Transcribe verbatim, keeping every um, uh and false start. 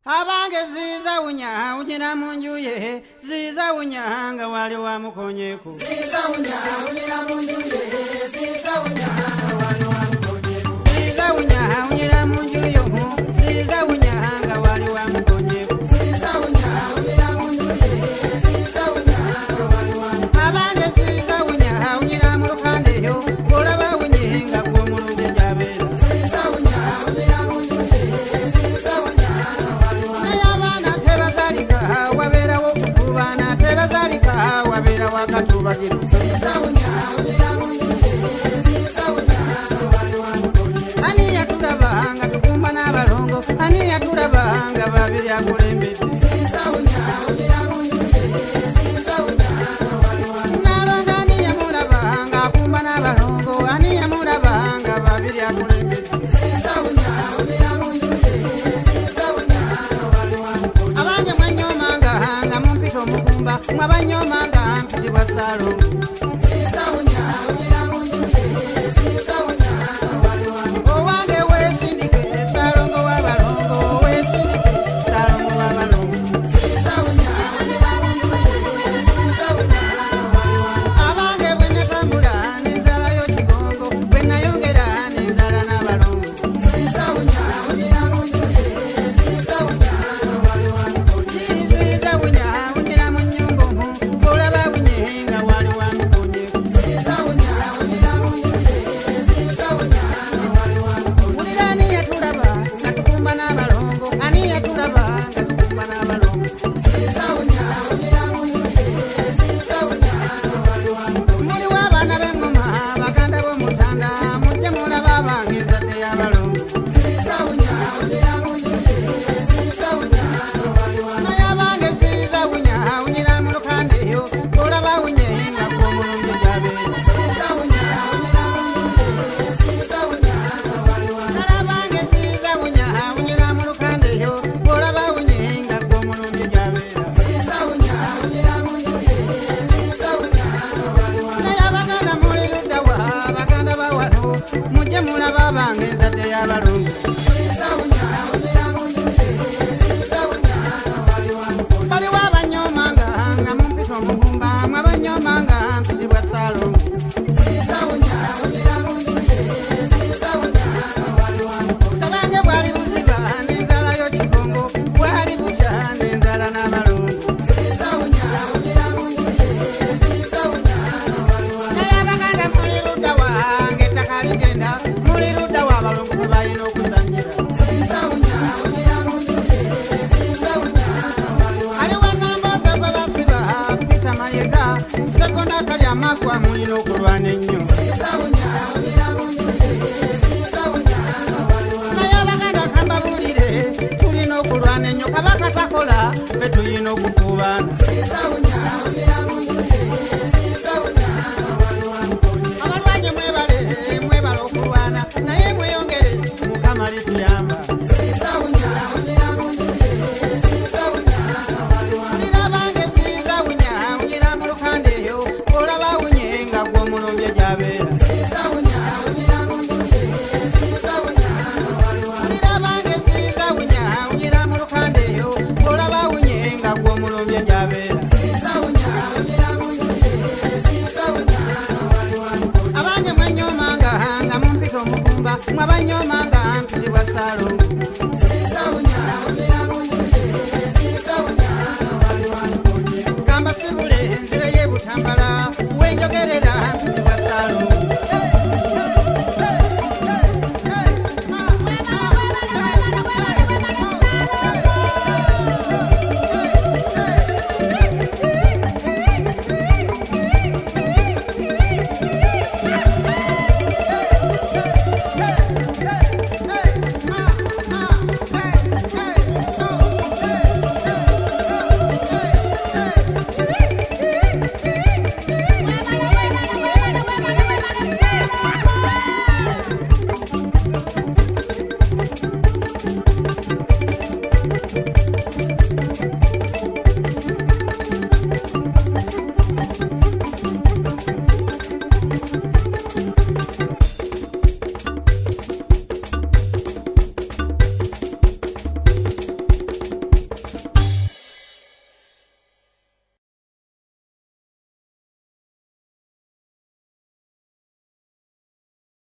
Abange ziza unya unyira munjuye ziza unya nga wali wa mukonyeko ziza unya unyira munjuye ziza unya nga wali wa mukonyeko ziza unya unyira munjuye ziza unya nga wali wa mukonyeko ziza unya unyira munjuye ziza unya nga wali wa mukonyeko abange ziza unya unyira mulukande yo olaba unyinga ku mulunde jabera ziza unya unyira munjuye ziza unya wabera wokufubana tebazalika wabera wakatubagiro ani yatulabanga tukumba n'abalongo ani yatulabanga babiri akulembedde nalonga ani yamulabanga akumba n'abalongo ani yamulabanga babiri akulembedde mwabanyomanga mpitibwa salo owange wesindike salongo wabalongo wesindike salongo wabalongo abange bwenatambula nenzala yo kigongo bwenayongera nenzala n'abalongo kwa mulino okulwana ennyo naye abaganda kambabulire tulina okulwana ennyo kabaka takola fe tulina okufuubana